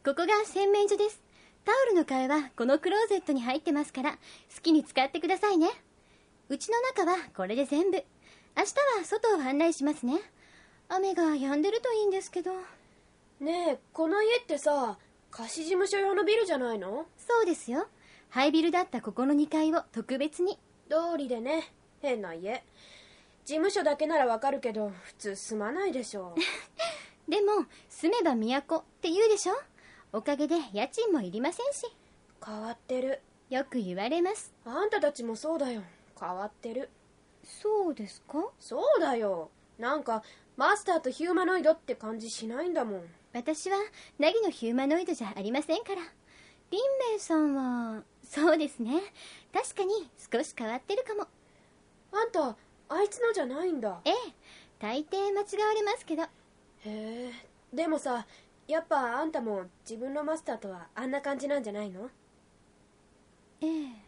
ここが洗面所です。タオルの替えはこのクローゼットに入ってますから、好きに使ってくださいね。うちの中はこれで全部。明日は外を案内しますね。雨が止んでるといいんですけど。 ねえ、この家ってさ、貸し事務所用のビルじゃないの？ そうですよ。廃ビルだったここの2階を特別に。 通りでね、変な家。事務所だけならわかるけど、普通住まないでしょ。 でも、住めば都って言うでしょ。おかげで家賃もいりませんし。 変わってる。 よく言われます。 あんたたちもそうだよ。変わってる。 そうですか？ そうだよ。なんかマスターとヒューマノイドって感じしないんだもん。 私はナギのヒューマノイドじゃありませんから。リンメイさんはそうですね、確かに少し変わってるかも。 あんたあいつのじゃないんだ。 ええ、大抵間違われますけど。 へえ。でもさ、やっぱあんたも自分のマスターとはあんな感じなんじゃないの？ ええ。